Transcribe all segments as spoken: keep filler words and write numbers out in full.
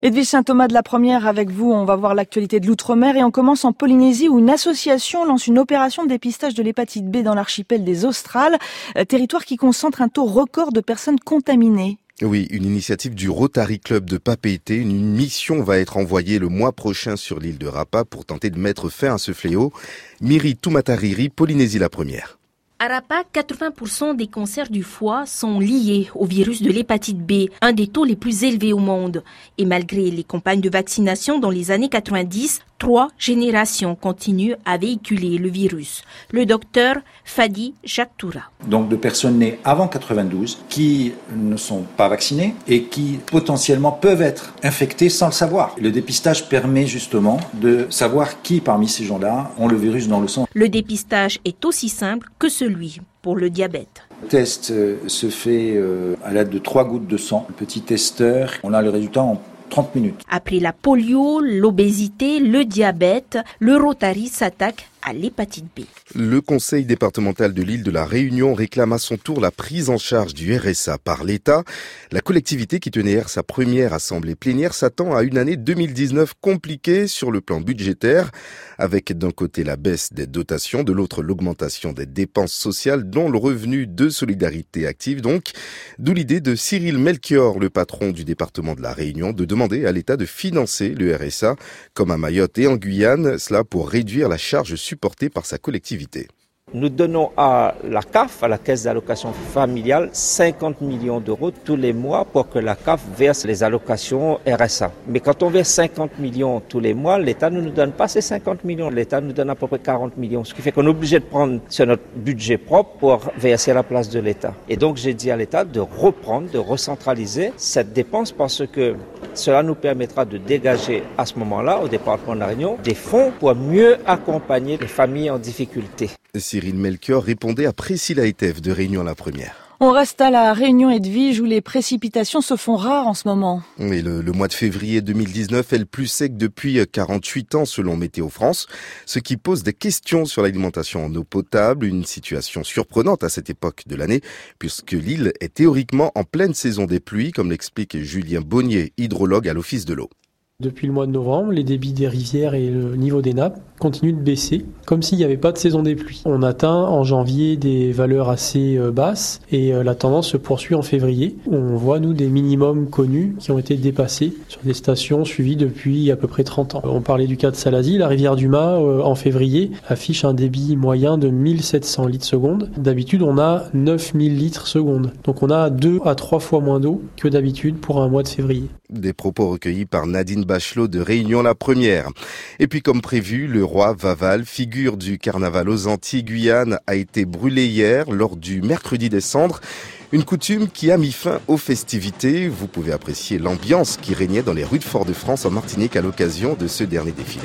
Edwige Saint-Thomas de la Première avec vous. On va voir l'actualité de l'outre-mer et on commence en Polynésie où une association lance une opération de dépistage de l'hépatite B dans l'archipel des Australes, territoire qui concentre un taux record de personnes contaminées. Oui, une initiative du Rotary Club de Papeete. Une mission va être envoyée le mois prochain sur l'île de Rapa pour tenter de mettre fin à ce fléau. Miri Tumatariri, Polynésie la Première. À Rapa, quatre-vingts pour cent des cancers du foie sont liés au virus de l'hépatite B, un des taux les plus élevés au monde. Et malgré les campagnes de vaccination dans les années quatre-vingt-dix, trois générations continuent à véhiculer le virus. Le docteur Fadi Jaktoura. Donc de personnes nées avant quatre-vingt-douze qui ne sont pas vaccinées et qui potentiellement peuvent être infectées sans le savoir. Le dépistage permet justement de savoir qui parmi ces gens-là ont le virus dans le sang. Le dépistage est aussi simple que celui pour le diabète. Le test se fait à l'aide de trois gouttes de sang. Un petit testeur, on a le résultat en trente minutes. Après la polio, l'obésité, le diabète, le Rotary s'attaque à l'hépatite B. Le conseil départemental de l'île de la Réunion réclame à son tour la prise en charge du R S A par l'État. La collectivité qui tenait hier sa première assemblée plénière s'attend à une année deux mille dix-neuf compliquée sur le plan budgétaire, avec d'un côté la baisse des dotations, de l'autre l'augmentation des dépenses sociales, dont le revenu de solidarité active donc. D'où l'idée de Cyril Melchior, le patron du département de la Réunion, de demander à l'État de financer le R S A, comme à Mayotte et en Guyane, cela pour réduire la charge supportée par sa collectivité. Nous donnons à la C A F, à la Caisse d'allocation familiale, cinquante millions d'euros tous les mois pour que la C A F verse les allocations R S A. Mais quand on verse cinquante millions tous les mois, l'État ne nous donne pas ces cinquante millions. L'État nous donne à peu près quarante millions, ce qui fait qu'on est obligé de prendre sur notre budget propre pour verser à la place de l'État. Et donc j'ai dit à l'État de reprendre, de recentraliser cette dépense parce que cela nous permettra de dégager à ce moment-là, au département de la Réunion, des fonds pour mieux accompagner les familles en difficulté. Cyril Melchior répondait à Priscilla Etef de Réunion la Première. On reste à la Réunion Edwige où les précipitations se font rares en ce moment. Oui, le, le mois de février deux mille dix-neuf est le plus sec depuis quarante-huit ans selon Météo France, ce qui pose des questions sur l'alimentation en eau potable, une situation surprenante à cette époque de l'année puisque l'île est théoriquement en pleine saison des pluies, comme l'explique Julien Bonnier, hydrologue à l'Office de l'eau. Depuis le mois de novembre, les débits des rivières et le niveau des nappes continuent de baisser, comme s'il n'y avait pas de saison des pluies. On atteint en janvier des valeurs assez basses et la tendance se poursuit en février. On voit, nous, des minimums connus qui ont été dépassés sur des stations suivies depuis à peu près trente ans. On parlait du cas de Salazie, la rivière du Mât, en février, affiche un débit moyen de mille sept cents litres seconde. D'habitude, on a neuf mille litres seconde. Donc on a deux à trois fois moins d'eau que d'habitude pour un mois de février. Des propos recueillis par Nadine Bachelot de Réunion la Première. Et puis comme prévu, le roi Vaval, figure du carnaval aux Antilles-Guyane, a été brûlé hier lors du mercredi des Cendres. Une coutume qui a mis fin aux festivités. Vous pouvez apprécier l'ambiance qui régnait dans les rues de Fort-de-France en Martinique à l'occasion de ce dernier défilé.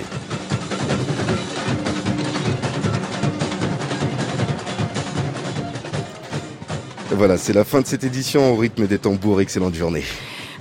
Voilà, c'est la fin de cette édition au rythme des tambours. Excellente journée.